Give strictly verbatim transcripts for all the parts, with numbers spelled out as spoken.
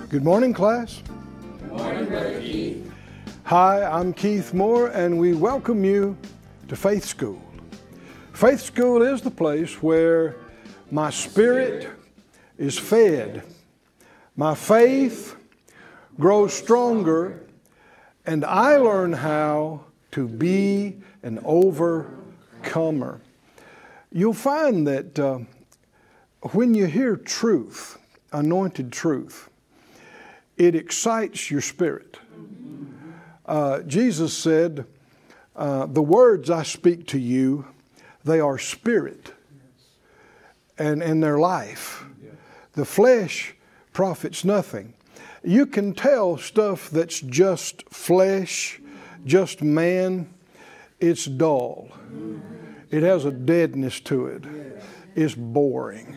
Good morning, class. Good morning, Brother Keith. Hi, I'm Keith Moore, and we welcome you to Faith School. Faith School is the place where my spirit is fed, my faith grows stronger, and I learn how to be an overcomer. You'll find that uh, when you hear truth, anointed truth, it excites your spirit. Uh, Jesus said, uh, the words I speak to you, they are spirit and, and their life. The flesh profits nothing. You can tell stuff that's just flesh, just man, it's dull. It has a deadness to it. It's boring.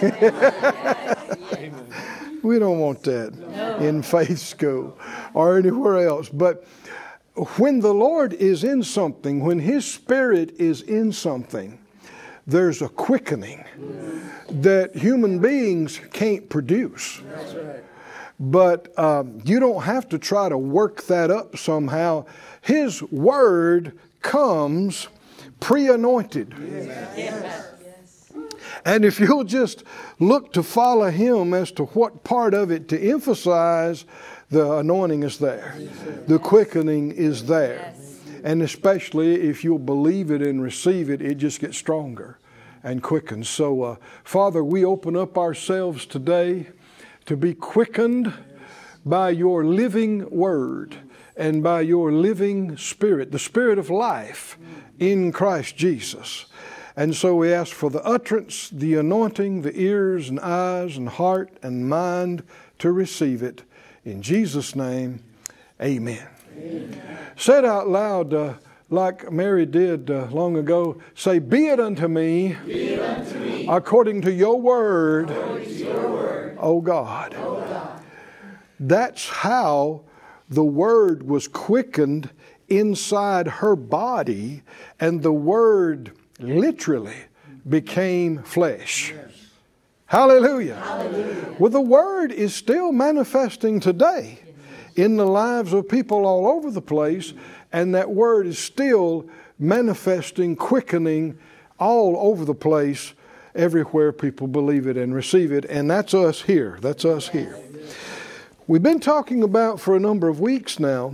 We don't want that in Faith School or anywhere else. But when the Lord is in something, when His Spirit is in something, there's a quickening that human beings can't produce. That's right. But um, you don't have to try to work that up somehow. His Word comes pre-anointed. Yes. And if you'll just look to follow Him as to what part of it to emphasize, the anointing is there. The quickening is there. And especially if you'll believe it and receive it, it just gets stronger and quickens. So, uh, Father, we open up ourselves today to be quickened by your living word and by your living spirit, the spirit of life in Christ Jesus. And so we ask for the utterance, the anointing, the ears and eyes and heart and mind to receive it. In Jesus' name, amen. Amen. Said out loud, uh, like Mary did uh, long ago, say, be it unto me, Be it unto me according to your word, according to your word, O God. O God. That's how the word was quickened inside her body, and the word literally became flesh. Yes. Hallelujah. Hallelujah. Well, the word is still manifesting today in the lives of people all over the place, and that word is still manifesting, quickening all over the place, everywhere people believe it and receive it, and that's us here. That's us here. We've been talking about for a number of weeks now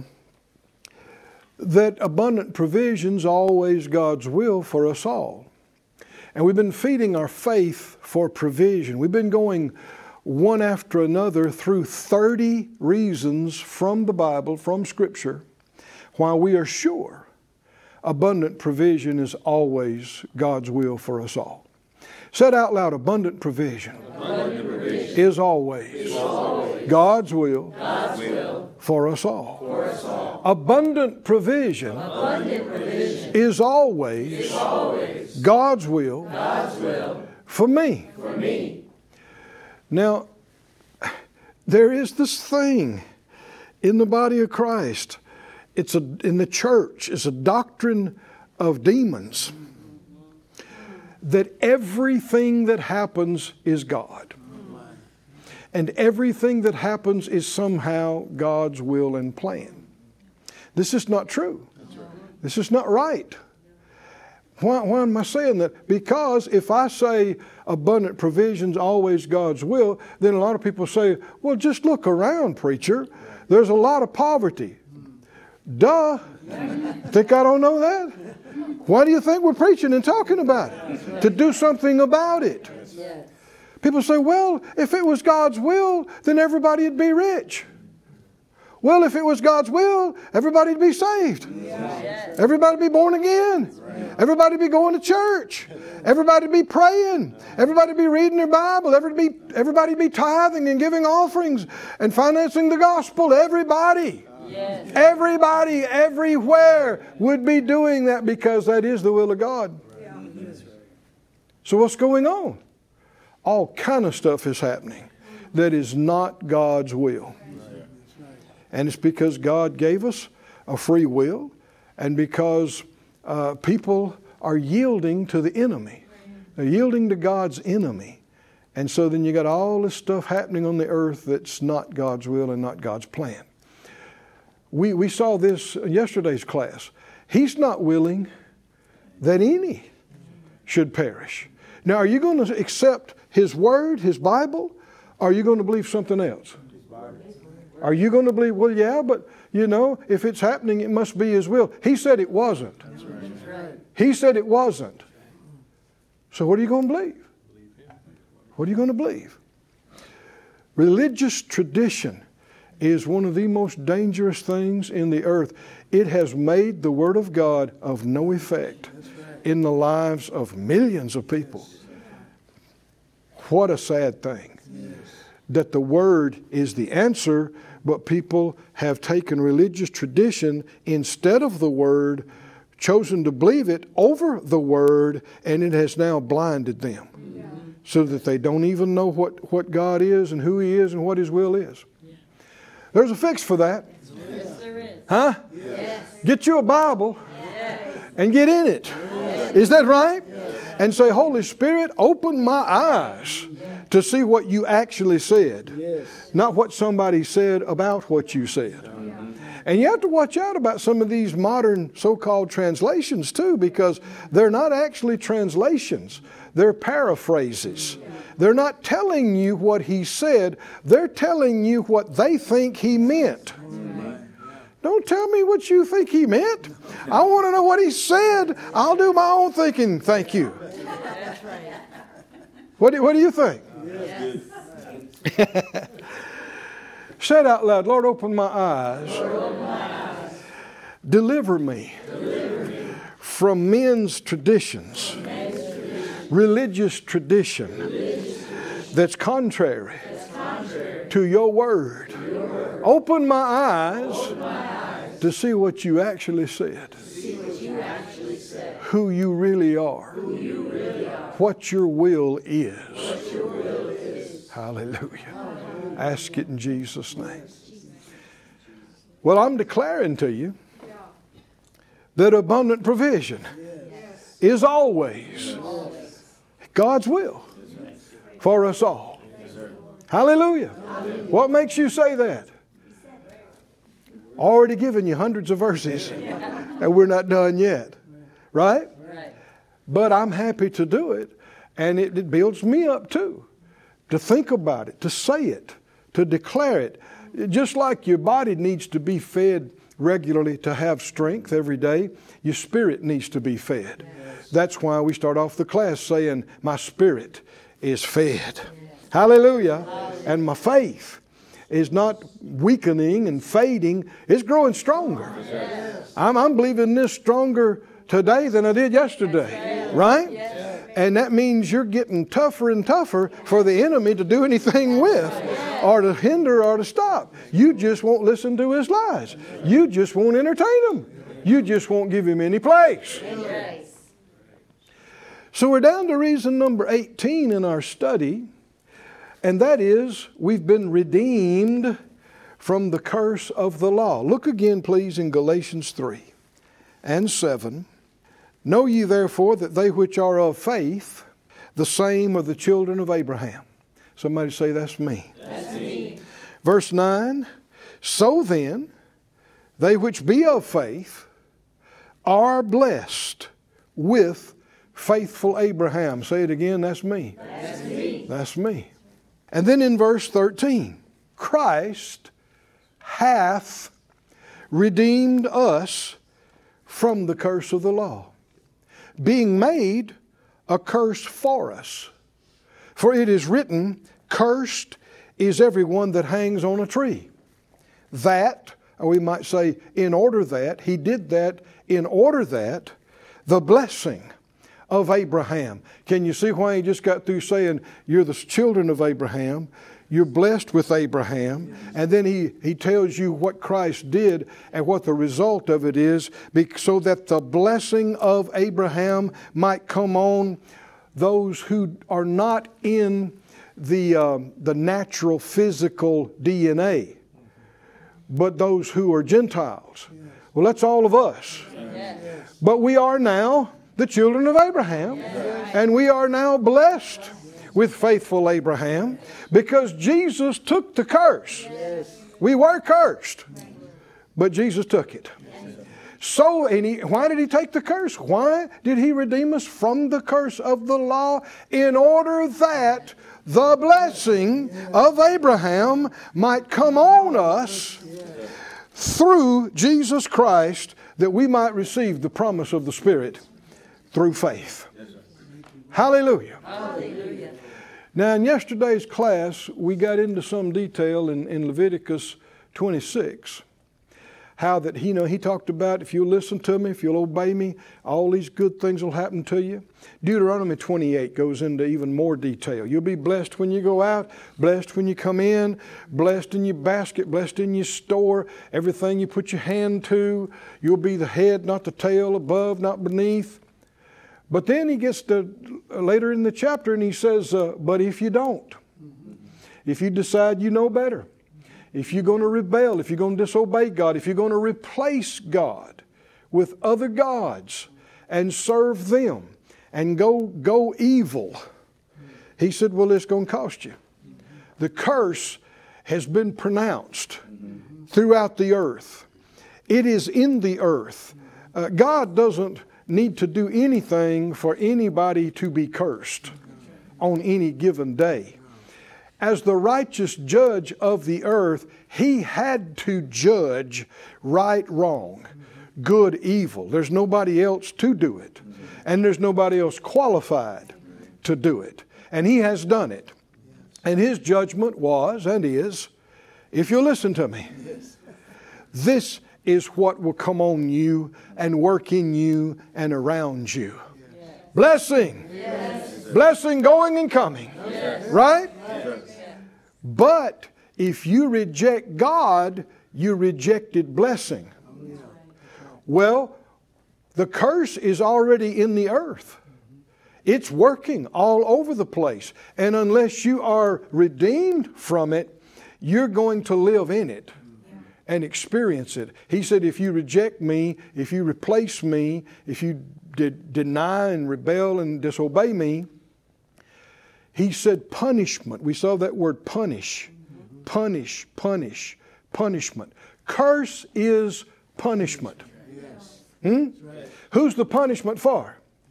that abundant provision's always God's will for us all. And we've been feeding our faith for provision. We've been going one after another through thirty reasons from the Bible, from Scripture, why we are sure abundant provision is always God's will for us all. Said out loud, abundant provision, Abundant provision is always, is always God's will, God's will for us all. for us all. Abundant provision, Abundant provision is always, is always God's will, God's will for me. for me. Now, there is this thing in the body of Christ. It's a, in the church, it's a doctrine of demons, that everything that happens is God. And everything that happens is somehow God's will and plan. This is not true. This is not right. Why, why am I saying that? Because if I say abundant provision's always God's will, then a lot of people say, well, just look around, preacher. There's a lot of poverty. Duh. Think I don't know that? Why do you think we're preaching and talking about it? To do something about it. People say, well, if it was God's will, then everybody would be rich. Well, if it was God's will, everybody would be saved. Yes. Everybody would be born again. Right. Everybody would be going to church. Everybody would be praying. Everybody would be reading their Bible. Everybody would be, everybody would be tithing and giving offerings and financing the gospel. Everybody. Yes. Everybody, everywhere would be doing that because that is the will of God. Yeah. So what's going on? All kind of stuff is happening that is not God's will. And it's because God gave us a free will, and because uh, people are yielding to the enemy. They're yielding to God's enemy. And so then you got all this stuff happening on the earth that's not God's will and not God's plan. We, we saw this in yesterday's class. He's not willing that any should perish. Now, are you going to accept His Word, His Bible, or are you going to believe something else? Are you going to believe, well, yeah, but, you know, if it's happening, it must be His will. He said it wasn't. He said it wasn't. So what are you going to believe? What are you going to believe? Religious tradition is one of the most dangerous things in the earth. It has made the Word of God of no effect in the lives of millions of people. What a sad thing. That the Word is the answer, but people have taken religious tradition instead of the Word, chosen to believe it over the Word, and it has now blinded them. Yeah. So that they don't even know what, what God is and who He is and what His will is. Yeah. There's a fix for that. Yes, there is. Huh? Yes. Get you a Bible Yes. and get in it. Yes. Is that right? Yes. And say, Holy Spirit, open my eyes to see what you actually said. Yes. Not what somebody said about what you said. And you have to watch out about some of these modern so-called translations too, because they're not actually translations. They're paraphrases. They're not telling you what He said. They're telling you what they think He meant. Don't tell me what you think He meant. I want to know what He said. I'll do my own thinking. Thank you. What do, what do you think? Yes. Say it out loud. Lord, open my eyes. Lord, open my eyes. Deliver me, Deliver me from men's traditions, from men's tradition, religious tradition, religious tradition that's contrary, that's contrary to your word. to your word. Open my eyes, Open my eyes to see what you actually said, to see what you actually said, who you really are, who you really are, what your will is. what your will is. Hallelujah. Ask it in Jesus' name. Well, I'm declaring to you that abundant provision is always God's will for us all. Hallelujah. What makes you say that? Already given you hundreds of verses, and we're not done yet. Right? But I'm happy to do it, and it, it builds me up too, to think about it, to say it, to declare it. Just like your body needs to be fed regularly to have strength every day, your spirit needs to be fed. Yes. That's why we start off the class saying, my spirit is fed. Yes. Hallelujah. Hallelujah. And my faith is not weakening and fading. It's growing stronger. Yes. I'm, I'm believing this stronger today than I did yesterday. Right? right? Yes. And that means you're getting tougher and tougher for the enemy to do anything with, or to hinder or to stop. You just won't listen to his lies. You just won't entertain him. You just won't give him any place. So we're down to reason number eighteen in our study, and that is we've been redeemed from the curse of the law. Look again, please, in Galatians three and seven. Know ye therefore that they which are of faith, the same are the children of Abraham. Somebody say, that's me. That's me. Verse nine, so then, they which be of faith are blessed with faithful Abraham. Say it again, that's me. That's me. That's me. And then in verse thirteen, Christ hath redeemed us from the curse of the law, being made a curse for us. For it is written, cursed is everyone that hangs on a tree. That, or we might say, in order that, he did that in order that the blessing of Abraham. Can you see why he just got through saying, you're the children of Abraham, you're blessed with Abraham, and then he, he tells you what Christ did and what the result of it is, so that the blessing of Abraham might come on those who are not in the, uh, the natural physical D N A, but those who are Gentiles. Well, that's all of us. Yes. But we are now the children of Abraham, yes. And we are now blessed with faithful Abraham because Jesus took the curse. Yes. We were cursed, but Jesus took it. So, and he, why did he take the curse? Why did he redeem us from the curse of the law? In order that the blessing of Abraham might come on us through Jesus Christ, that we might receive the promise of the Spirit through faith. Hallelujah. Hallelujah. Now, in yesterday's class, we got into some detail in, in Leviticus twenty-six. How that he, you know, he talked about, if you'll listen to me, if you'll obey me, all these good things will happen to you. Deuteronomy twenty-eight goes into even more detail. You'll be blessed when you go out, blessed when you come in, blessed in your basket, blessed in your store, everything you put your hand to. You'll be the head, not the tail, above, not beneath. But then he gets to later in the chapter and he says, uh, but if you don't, if you decide you know better, if you're going to rebel, if you're going to disobey God, if you're going to replace God with other gods and serve them and go, go evil, he said, well, it's going to cost you. The curse has been pronounced throughout the earth. It is in the earth. Uh, God doesn't need to do anything for anybody to be cursed on any given day. As the righteous judge of the earth, he had to judge right, wrong, good, evil. There's nobody else to do it. And there's nobody else qualified to do it. And he has done it. And his judgment was and is, if you listen to me, this is what will come on you and work in you and around you. Blessing. Yes. Blessing going and coming. Yes. Right? Yes. But if you reject God, you rejected blessing. Well, the curse is already in the earth. It's working all over the place. And unless you are redeemed from it, you're going to live in it and experience it. He said, if you reject me, if you replace me, if you de- deny and rebel and disobey me, he said punishment. We saw that word punish. Punish, punish, punishment. Curse is punishment. Hmm? Who's the punishment for?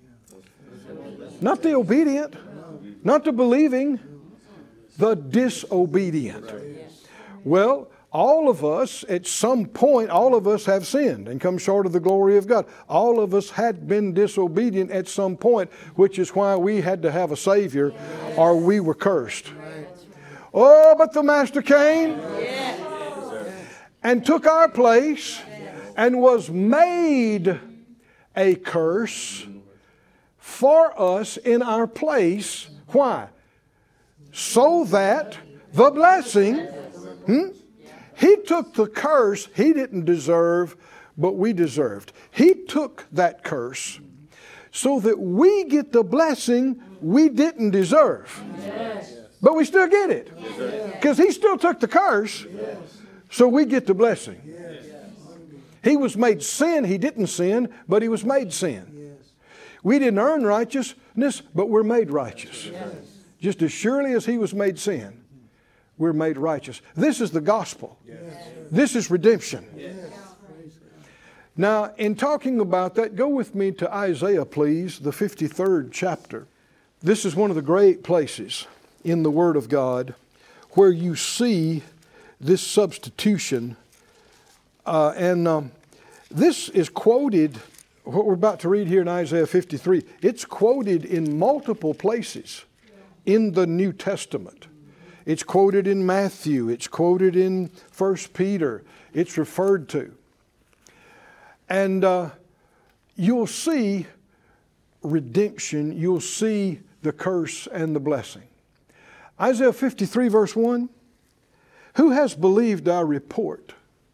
Not the obedient, not the believing, the disobedient. Well, all of us, at some point, all of us have sinned and come short of the glory of God. All of us had been disobedient at some point, which is why we had to have a Savior or we were cursed. Oh, but the Master came and took our place and was made a curse for us in our place. Why? So that the blessing... Hmm? He took the curse he didn't deserve, but we deserved. He took that curse so that we get the blessing we didn't deserve. Yes. But we still get it. Because he still took the curse, so we get the blessing. He was made sin. He didn't sin, but he was made sin. We didn't earn righteousness, but we're made righteous. Just as surely as he was made sin, we're made righteous. This is the gospel. Yes. This is redemption. Yes. Now, in talking about that, go with me to Isaiah, please, the fifty-third chapter. This is one of the great places in the Word of God where you see this substitution. Uh, and um, this is quoted, what we're about to read here in Isaiah fifty-three, it's quoted in multiple places in the New Testament. It's quoted in Matthew. It's quoted in First Peter. It's referred to. And uh, you'll see redemption. You'll see the curse and the blessing. Isaiah fifty-three verse one. Who has believed our report?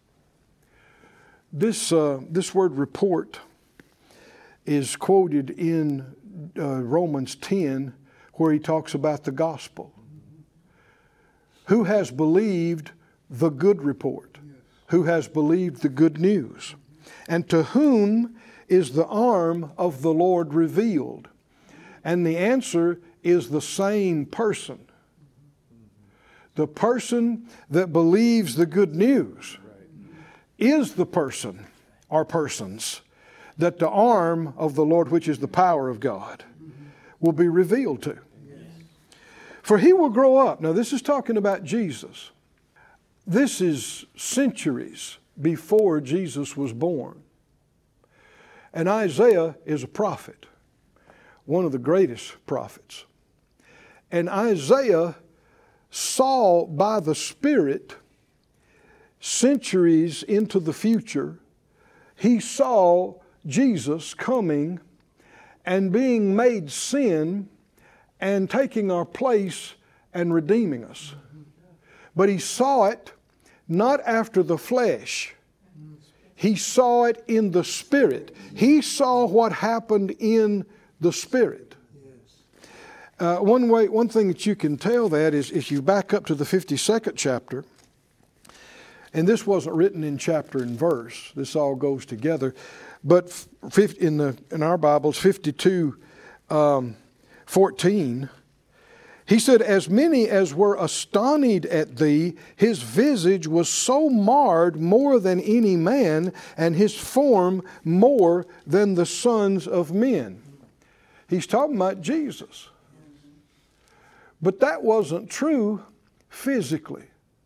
This, uh, this word report is quoted in uh, Romans ten where he talks about the gospel. Who has believed the good report? Yes. Who has believed the good news? And to whom is the arm of the Lord revealed? And the answer is the same person. The person that believes the good news is the person or persons that the arm of the Lord, which is the power of God, will be revealed to. For he will grow up. Now this is talking about Jesus. This is centuries before Jesus was born. And Isaiah is a prophet, one of the greatest prophets. And Isaiah saw by the Spirit centuries into the future. He saw Jesus coming and being made sin and taking our place and redeeming us. But he saw it not after the flesh. He saw it in the Spirit. He saw what happened in the Spirit. Uh, one way, one thing that you can tell that is if you back up to the fifty-second chapter, and this wasn't written in chapter and verse. This all goes together. But in the in our Bibles, fifty-two, um, fourteen, he said, "As many as were astonished at thee, his visage was so marred more than any man, and his form more than the sons of men." He's talking about Jesus. But that wasn't true physically.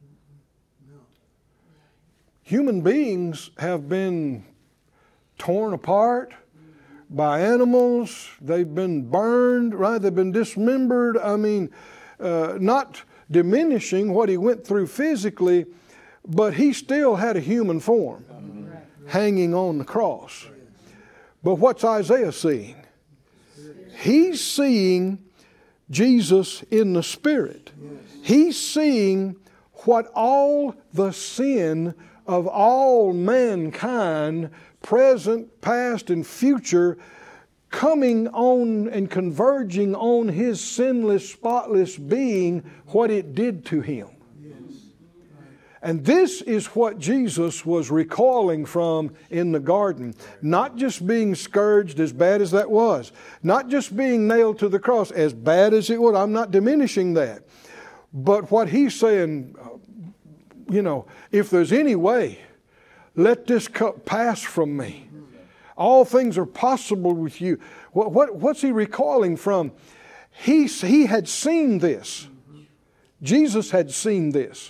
Human beings have been torn apart by animals. They've been burned, right? They've been dismembered. I mean, uh, not diminishing what he went through physically, but he still had a human form hanging on the cross. But what's Isaiah seeing? He's seeing Jesus in the Spirit. He's seeing what all the sin of all mankind, present, past, and future, coming on and converging on his sinless, spotless being, what it did to him. And this is what Jesus was recoiling from in the garden. Not just being scourged, as bad as that was. Not just being nailed to the cross, as bad as it was. I'm not diminishing that. But what he's saying, you know, if there's any way, let this cup pass from me. All things are possible with you. What, what, what's he recoiling from? He, he had seen this. Jesus had seen this.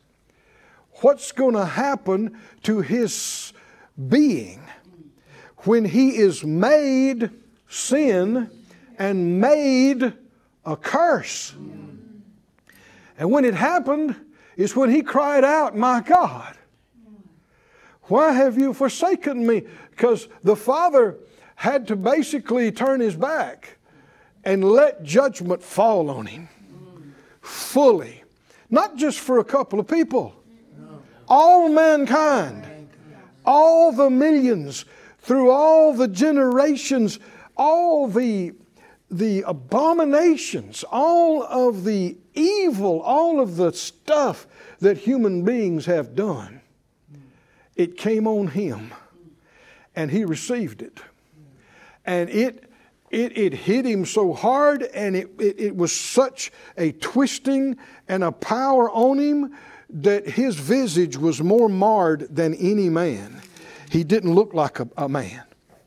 What's going to happen to his being when he is made sin and made a curse? And when it happened is when he cried out, "My God, why have you forsaken me?" Because the Father had to basically turn his back and let judgment fall on him fully. Not just for a couple of people. All mankind, all the millions, through all the generations, all the, the abominations, all of the evil, all of the stuff that human beings have done. It came on him, and he received it. And it it, it hit him so hard, and it, it, it was such a twisting and a power on him that his visage was more marred than any man. He didn't look like a, a man.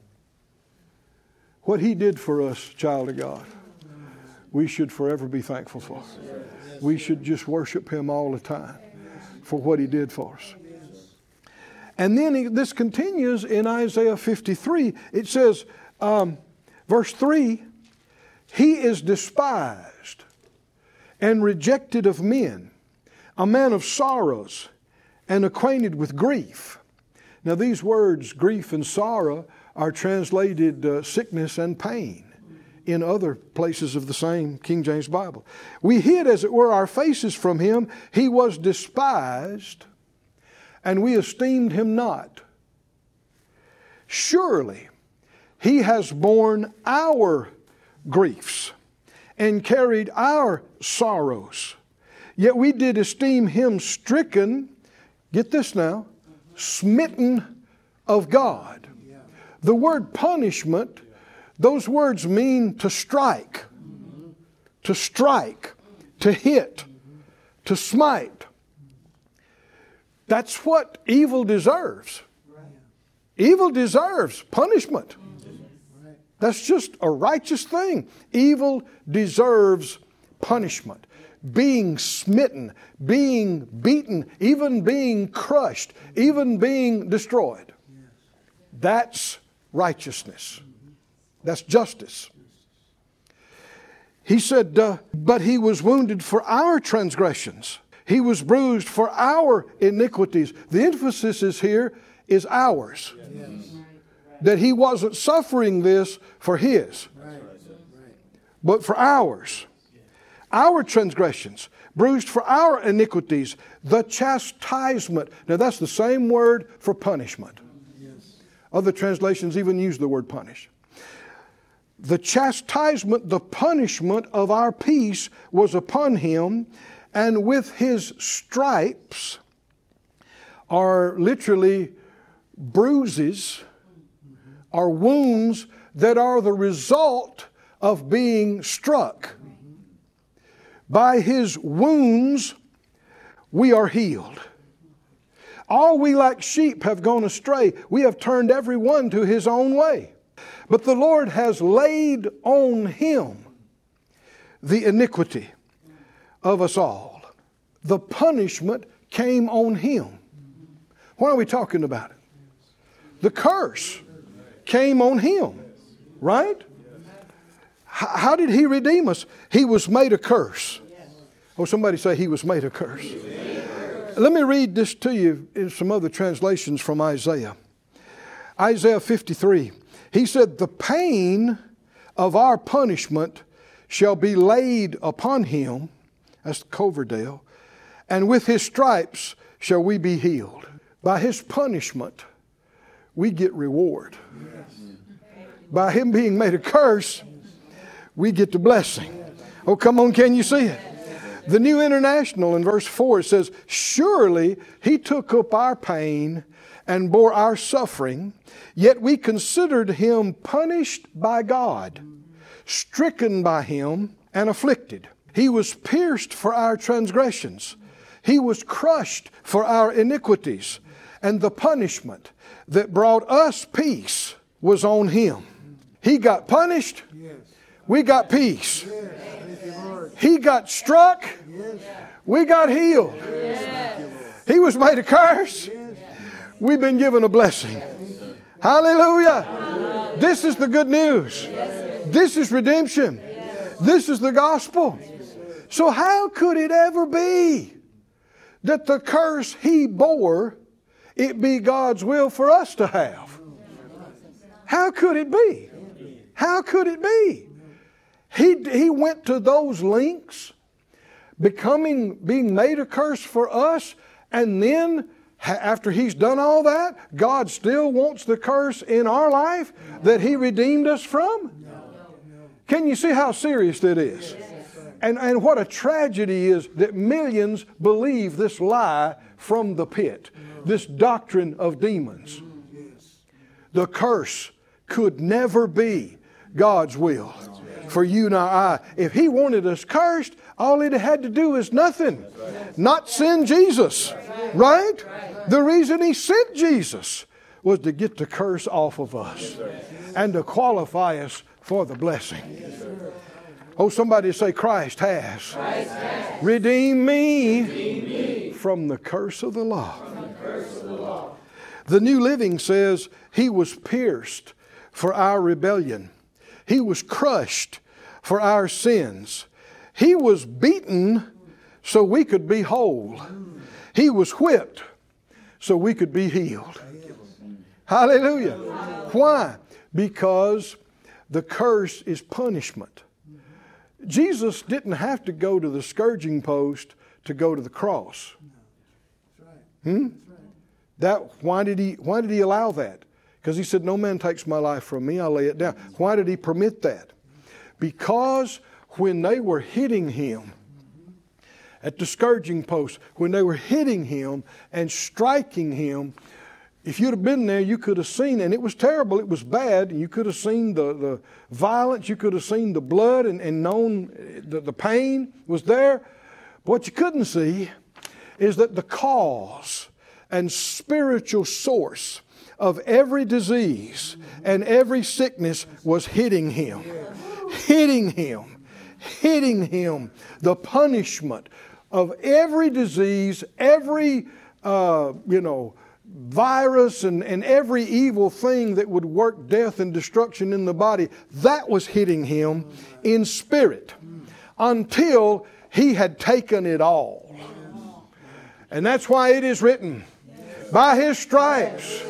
What he did for us, child of God, we should forever be thankful for. We should just worship him all the time for what he did for us. And then he, this continues in Isaiah fifty-three. It says, um, verse three, "He is despised and rejected of men, a man of sorrows and acquainted with grief." Now these words, grief and sorrow, are translated uh, sickness and pain in other places of the same King James Bible. "We hid, as it were, our faces from him. He was despised, and we esteemed him not. Surely he has borne our griefs and carried our sorrows. Yet we did esteem him stricken," get this now, "smitten of God." The word punishment, those words mean to strike. to strike, to hit, to smite. That's what evil deserves. Evil deserves punishment. That's just a righteous thing. Evil deserves punishment. Being smitten, being beaten, even being crushed, even being destroyed. That's righteousness. That's justice. He said, uh, but he was wounded for our transgressions. He was bruised for our iniquities. The emphasis is here is ours. Yes. That he wasn't suffering this for his, right. but for ours. Our transgressions, bruised for our iniquities, the chastisement. Now that's the same word for punishment. Yes. Other translations even use the word punish. The chastisement, the punishment of our peace was upon him, and with his stripes are literally bruises, are wounds that are the result of being struck. By his wounds we are healed. All we like sheep have gone astray. We have turned every one to his own way. But the Lord has laid on him the iniquity of us all. The punishment came on him. Why are we talking about it? The curse came on him, right? H- how did he redeem us? He was made a curse. Oh, somebody say he was made a curse. Let me read this to you in some other translations from Isaiah. Isaiah fifty-three. He said, the pain of our punishment shall be laid upon him. That's Coverdale. And with his stripes shall we be healed. By his punishment, we get reward. Yes. By him being made a curse, we get the blessing. Oh, come on, can you see it? The New International in verse four, it says, surely he took up our pain and bore our suffering, yet we considered him punished by God, stricken by him and afflicted. He was pierced for our transgressions. He was crushed for our iniquities. And the punishment that brought us peace was on him. He got punished. We got peace. He got struck. We got healed. He was made a curse. We've been given a blessing. Hallelujah. This is the good news. This is redemption. This is the gospel. So how could it ever be that the curse he bore, it be God's will for us to have? How could it be? How could it be? He, he went to those lengths, becoming, being made a curse for us, and then after he's done all that, God still wants the curse in our life that he redeemed us from? Can you see how serious that is? And, and what a tragedy is that millions believe this lie from the pit, this doctrine of demons. The curse could never be God's will for you and I. If he wanted us cursed, all it had to do is nothing. Not send Jesus. Right? The reason he sent Jesus was to get the curse off of us and to qualify us for the blessing. Oh, somebody say, Christ has, Christ has redeemed, me redeemed me from the curse of the law. From the curse of the law. The New Living says, he was pierced for our rebellion. He was crushed for our sins. He was beaten so we could be whole. He was whipped so we could be healed. Hallelujah. Why? Because the curse is punishment. Jesus didn't have to go to the scourging post to go to the cross. Hmm? That, why did he, why did he allow that? Because he said, no man takes my life from me, I'll lay it down. Why did he permit that? Because when they were hitting him at the scourging post, when they were hitting him and striking him, If you'd have been there, you could have seen, and it was terrible, it was bad, and you could have seen the, the violence, you could have seen the blood and, and known that the pain was there. But what you couldn't see is that the cause and spiritual source of every disease and every sickness was hitting him, hitting him, hitting him. The punishment of every disease, every, uh, you know, virus and, and every evil thing that would work death and destruction in the body, that was hitting him in spirit until he had taken it all. And that's why it is written, by his stripes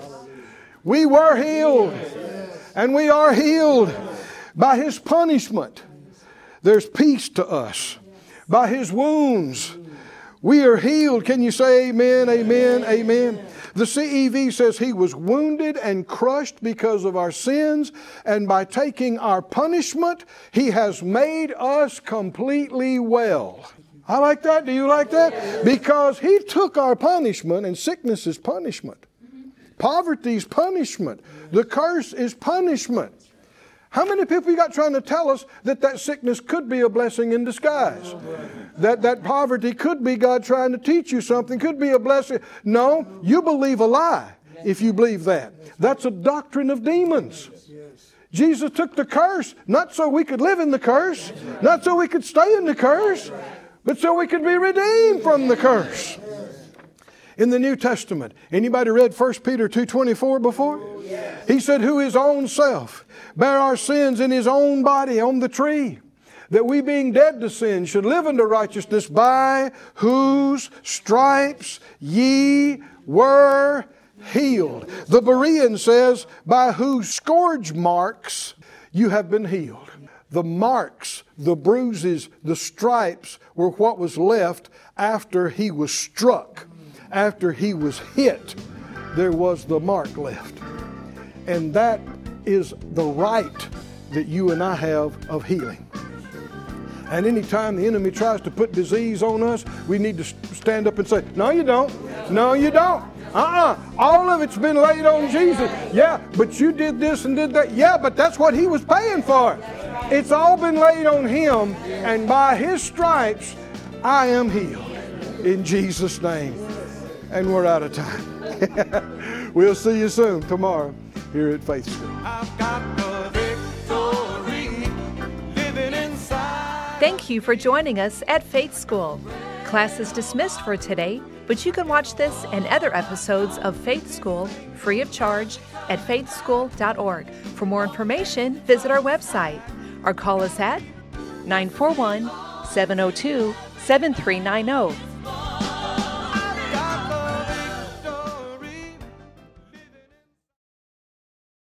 we were healed, and we are healed. By his punishment there's peace to us. By his wounds we are healed. Can you say amen, amen, amen? The C E V says he was wounded and crushed because of our sins, and by taking our punishment, he has made us completely well. I like that. Do you like that? Because he took our punishment, and sickness is punishment. Poverty is punishment. The curse is punishment. How many people you got trying to tell us that that sickness could be a blessing in disguise? That that poverty could be God trying to teach you something, could be a blessing. No, you believe a lie if you believe that. That's a doctrine of demons. Jesus took the curse, not so we could live in the curse, not so we could stay in the curse, but so we could be redeemed from the curse. In the New Testament, anybody read First Peter two twenty-four before? He said, who his own self bare our sins in his own body on the tree, that we being dead to sin should live unto righteousness, by whose stripes ye were healed. The Berean says, by whose scourge marks you have been healed. The marks, the bruises, the stripes were what was left after he was struck. After he was hit, there was the mark left. And that is the right that you and I have of healing. And anytime the enemy tries to put disease on us, we need to stand up and say, no, you don't. No, you don't. Uh-uh. All of it's been laid on Jesus. Yeah, but you did this and did that. Yeah, but that's what he was paying for. It's all been laid on him, and by his stripes, I am healed. In Jesus' name. And we're out of time. We'll see you soon tomorrow here at Faith School. I've got the victory living inside. Thank you for joining us at Faith School. Class is dismissed for today, but you can watch this and other episodes of Faith School free of charge at faith school dot org. For more information, visit our website or call us at nine four one, seven oh two, seven three nine oh.